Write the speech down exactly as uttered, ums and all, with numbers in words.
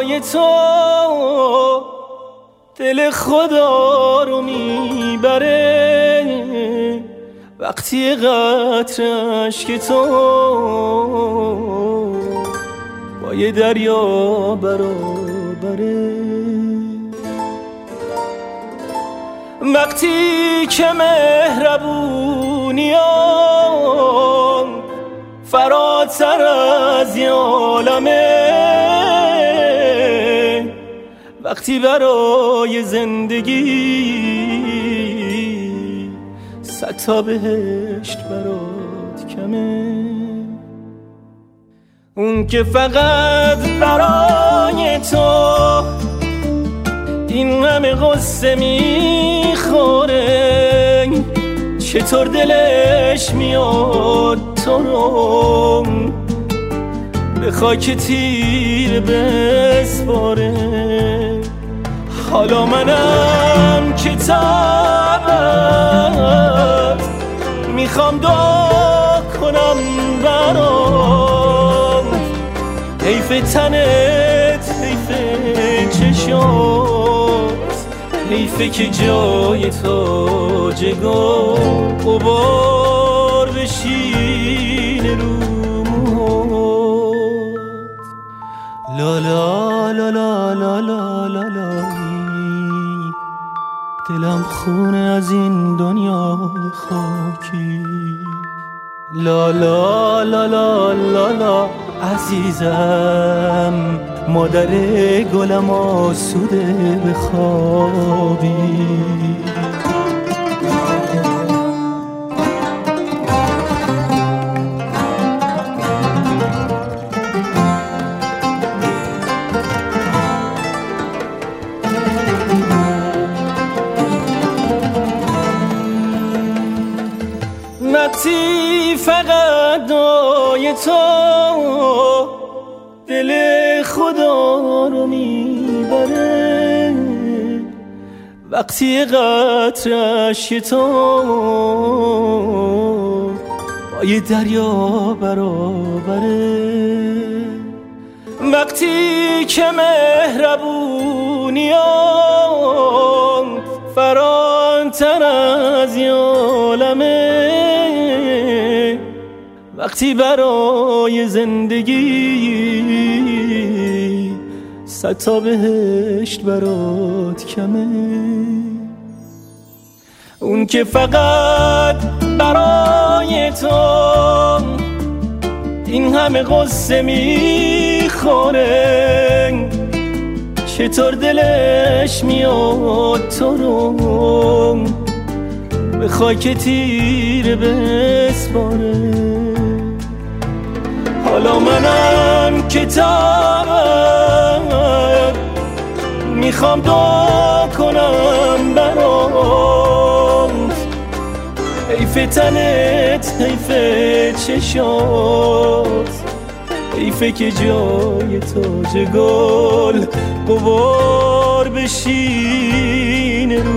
فدای تو دل خدا رو میبره وقتی قطره اشک تو با یه دریا برابره. وقتی که مهربونیام فراتر از یه عالمه، وقتی برای زندگی صد تا بهشت برات کمه، اون که فقط برای تو این همه غصه میخوره، چطور دلش میاد تو رو به خاک تیر بسپاره. حالا منم که تبت میخوام دعا کنم برات، حیف تنت حیف چشات، حیفه که جای تاج گل غبار بشینه رو موهات. لا لا لا لا لا لا لا لا، دلم خونه از این دنیای خاکی. لا لا لا لا لا لا عزیزم، مادر گلم آسوده بخوابی. وقتی فقط دای تو دل خدا رو میبره، وقتی قطره اشک تو با یه دریا برابره، وقتی که مهربونیام فراتر از یه عالمه، وقتی برای زندگی صد تا بهشت برات کمه، اون که فقط برای تو این همه غصه میخوره، چطور دلش میاد تو رو به خاک تیر بسپاره. حالا منم که تبت میخوام دعا کنم برات، حیف تنت حیف چشات، حیفه که جای تاج گل غبار بشینه رو